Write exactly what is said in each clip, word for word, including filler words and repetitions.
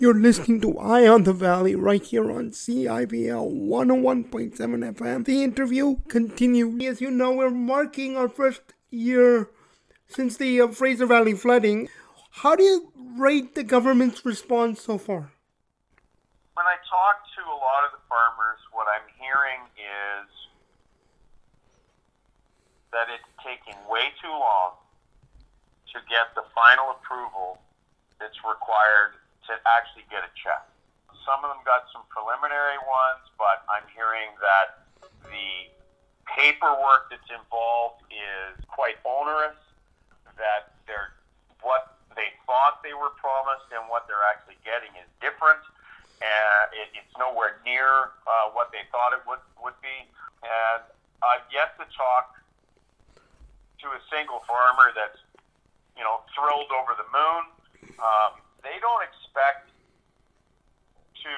You're listening to Eye on the Valley right here on C I V L one oh one point seven F M. The interview continues. As you know, we're marking our first year since the uh, Fraser Valley flooding. How do you rate the government's response so far? When I talk to a lot of the farmers, what I'm hearing is that it's taking way too long to get the final approval that's required to actually get a check. Some of them got some preliminary ones, but I'm hearing that the paperwork that's involved is quite onerous, that they're, what they thought they were promised and what they're actually getting is different. And it, it's nowhere near uh, what they thought it would, would be. And I've yet to talk to a single farmer that's, you know, thrilled over the moon. Um, they don't expect to,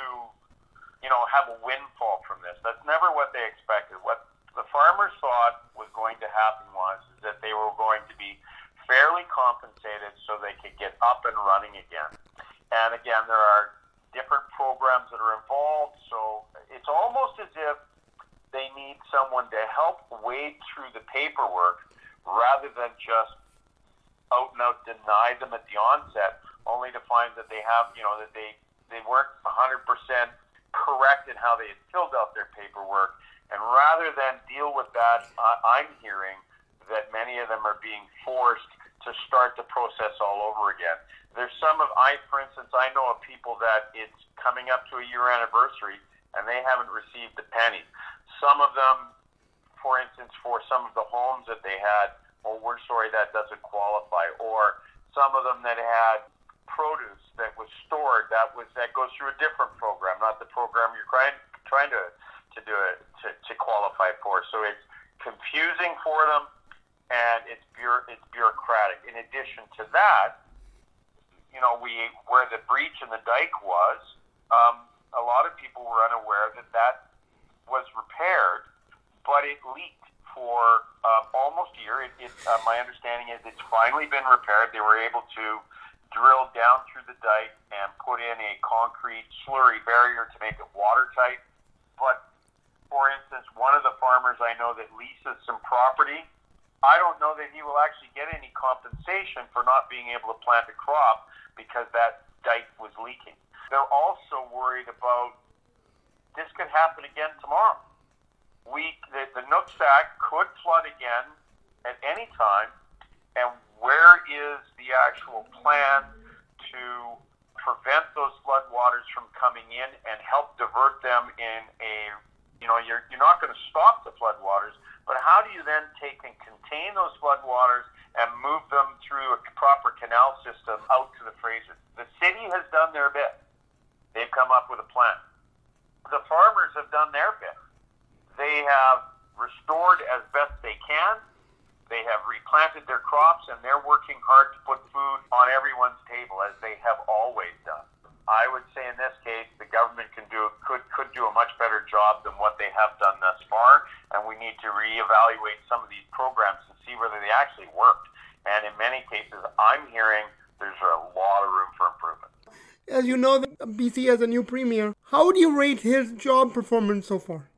you know, have a windfall from this. That's never what they expected. What the farmers thought was going to happen was is that they were going to be fairly compensated so they could get up and running again. And again, there are different programs that are involved, so it's almost as if they need someone to help wade through the paperwork rather than just out and out deny them at the onset, only to find that they have, you know, that they, they weren't one hundred percent correct in how they had filled out their paperwork. And rather than deal with that, uh, I'm hearing that many of them are being forced to start the process all over again. There's some of, I, for instance, I know of people that it's coming up to a year anniversary and they haven't received a penny. Some of them, for instance, for some of the homes that they had, oh, we're sorry, that doesn't qualify. Or some of them that had produce that was stored that was that goes through a different program, not the program you're trying trying to to do it to, to qualify for. So it's confusing for them, and it's bureau, it's bureaucratic. In addition to that, you know, we where the breach in the dike was, um, a lot of people were unaware that that was repaired, but it leaked for uh, almost a year. It, it, uh, my understanding is it's finally been repaired. They were able to drill down through the dike and put in a concrete slurry barrier to make it watertight. But, for instance, one of the farmers I know that leases some property, I don't know that he will actually get any compensation for not being able to plant a crop because that dike was leaking. They're also worried about this could happen again tomorrow. We, the, the Nooksack could flood again at any time, and where is the actual plan to prevent those floodwaters from coming in and help divert them in a, you know, you're, you're not going to stop the floodwaters, but how do you then take and contain those floodwaters and move them through a proper canal system out to the Fraser? The city has done their bit. They've come up with a plan. The farmers have done their bit. They have restored as best they can. They have replanted their crops, and they're working hard to put food on everyone's table, as they have always done. I would say in this case, the government can do could could do a much better job than what they have done thus far, and we need to reevaluate some of these programs and see whether they actually worked. And in many cases, I'm hearing there's a lot of room for improvement. As you know, B C has a new premier. How would you rate his job performance so far?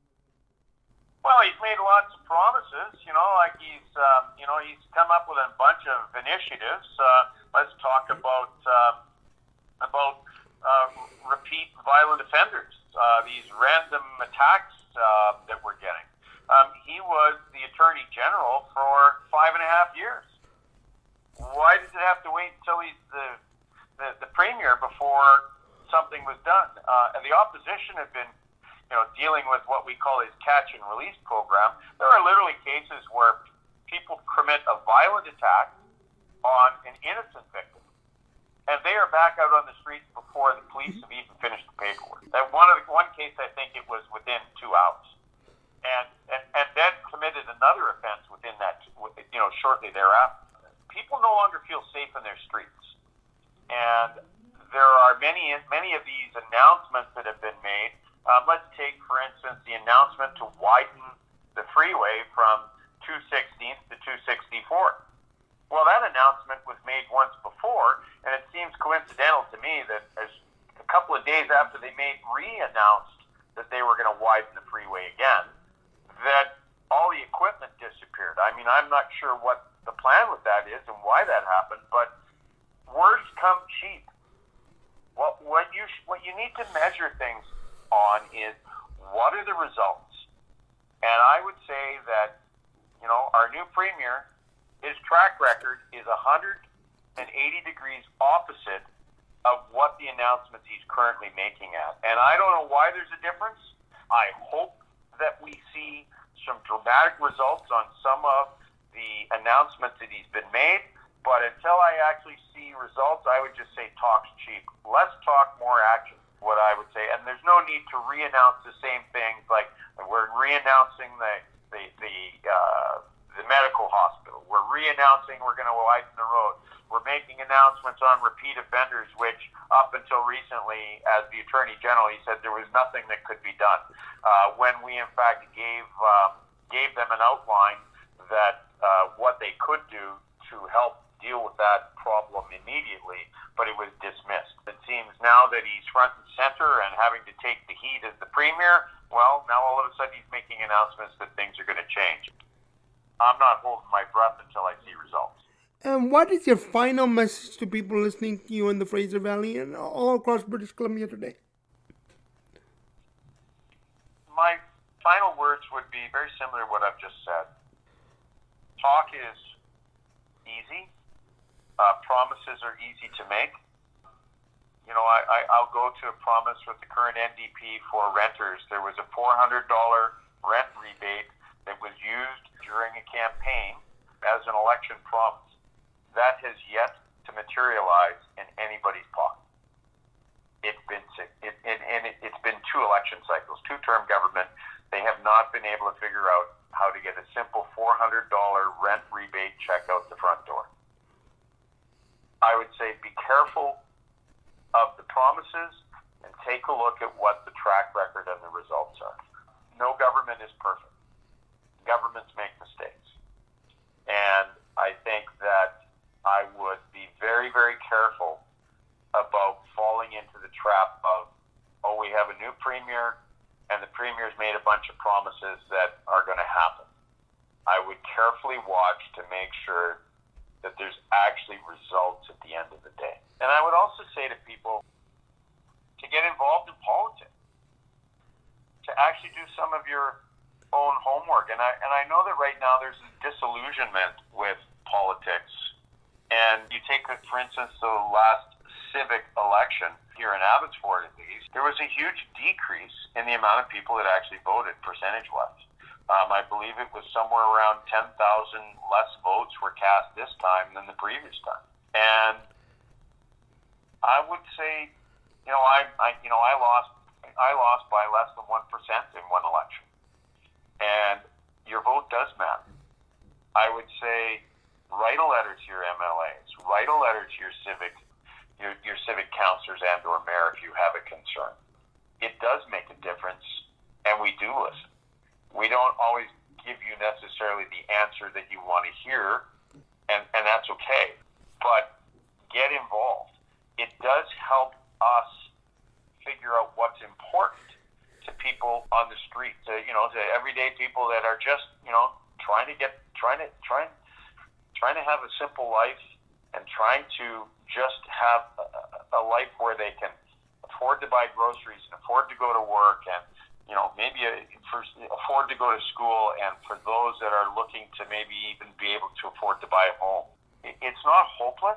Well, he's made lots of promises, you know, like he's, um, you know, he's come up with a bunch of initiatives. Uh, let's talk about uh, about uh, repeat violent offenders, uh, these random attacks uh, that we're getting. Um, he was the Attorney General for five and a half years. Why does it have to wait until he's the the, the Premier before something was done? Uh, and the opposition have been, you know, dealing with what we call his catch and release program. There are literally cases where people commit a violent attack on an innocent victim, and they are back out on the streets before the police have even finished the paperwork. That one of the, one case, I think it was within two hours, and, and and then committed another offense within that, you know, shortly thereafter. People no longer feel safe in their streets, and there are many many of these announcements that have been made. Um, let's take, for instance, the announcement to widen the freeway from two sixteenth to two sixty-fourth. Well, that announcement was made once before, and it seems coincidental to me that as couple of days after they made re-announced that they were going to widen the freeway again, that all the equipment disappeared. I mean, I'm not sure what the plan with that is and why that happened, but words come cheap. What what you what you need to measure things on is what are the results. And I would say that, you know, our new premier, his track record is one hundred eighty degrees opposite of what the announcements he's currently making at. And I don't know why there's a difference. I hope that we see some dramatic results on some of the announcements that he's been made. But until I actually see results, I would just say talk's cheap. Less talk, more action, what I would say. And there's no need to re-announce the same things. Like we're re-announcing the the the, uh, the medical hospital. We're re-announcing we're going to widen the road. We're making announcements on repeat offenders, which up until recently, as the Attorney General, he said there was nothing that could be done. Uh, when we, in fact, gave um, gave them an outline that uh, what they could do to help deal with that problem immediately, but it was dismissed. It seems now that he's front and center and having to take the heat as the premier, well, now all of a sudden he's making announcements that things are going to change. I'm not holding my breath until I see results. And what is your final message to people listening to you in the Fraser Valley and all across British Columbia today? My final words would be very similar to what I've just said. Talk is easy. Uh, promises are easy to make. You know, I, I, I'll go to a promise with the current N D P for renters. There was a four hundred dollars rent rebate that was used during a campaign as an election promise. That has yet to materialize in anybody's pocket. It's been it, it, and it, it's been two election cycles, two-term government. They have not been able to figure out how to get a simple four hundred dollars rent rebate check out the front door. I would say be careful of the promises and take a look at what the track record and the results are. No government is perfect. Governments make mistakes. And I think that I would be very, very careful about falling into the trap of, oh, we have a new premier and the premier's made a bunch of promises that are going to happen. I would carefully watch to make sure that there's actually results at the end of the day. And I would also say to people to get involved in politics, to actually do some of your own homework. And I and I know that right now there's a disillusionment with politics. And you take, for instance, the last civic election here in Abbotsford, at least, there was a huge decrease in the amount of people that actually voted, percentage-wise. Um, I believe it was somewhere around ten thousand less votes were cast this time than the previous time. And I would say, you know, I, I you know, I lost, I lost by less than one percent in one election. And your vote does matter. I would say, write a letter to your M L As, write a letter to your civic, your, your civic councilors and or mayor if you have a concern. It does make a difference, and we do listen. We don't always give you necessarily the answer that you want to hear, and, and that's okay. But get involved. It does help us figure out what's important to people on the street, to, you know, to everyday people that are just, you know, trying to get, trying to, trying, trying to have a simple life and trying to just have a, a life where they can afford to buy groceries and afford to go to work and, you know, maybe a, for, afford to go to school, and for those that are looking to maybe even be able to afford to buy a home. It, it's not hopeless,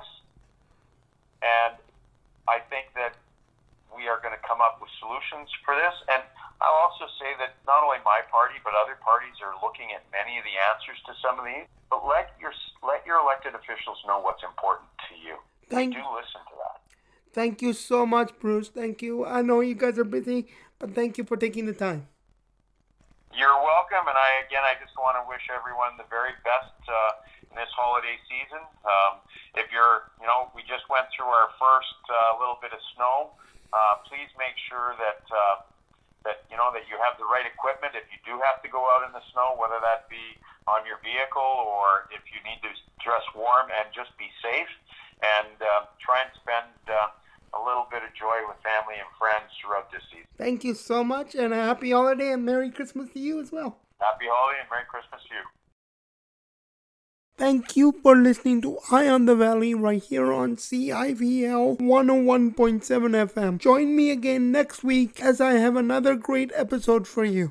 and I think that we are going to come up with solutions for this. And I'll also say that not only my party, but other parties are looking at many of the answers to some of these. But let your let your elected officials know what's important to you. Thank do listen to that. Thank you so much, Bruce. Thank you. I know you guys are busy, but thank you for taking the time. You're welcome, and I again, I just want to wish everyone the very best uh, in this holiday season. Um, if you're, you know, we just went through our first uh, little bit of snow. Uh, please make sure that uh, that you know that you have the right equipment. If you do have to go out in the snow, whether that be on your vehicle or if you need to dress warm, and just be safe and uh, try and spend uh, a little bit of joy with family and friends throughout this season. Thank you so much, and a happy holiday and Merry Christmas to you as well. Happy holiday and Merry Christmas to you. Thank you for listening to Eye on the Valley right here on C I V L one oh one point seven F M. Join me again next week as I have another great episode for you.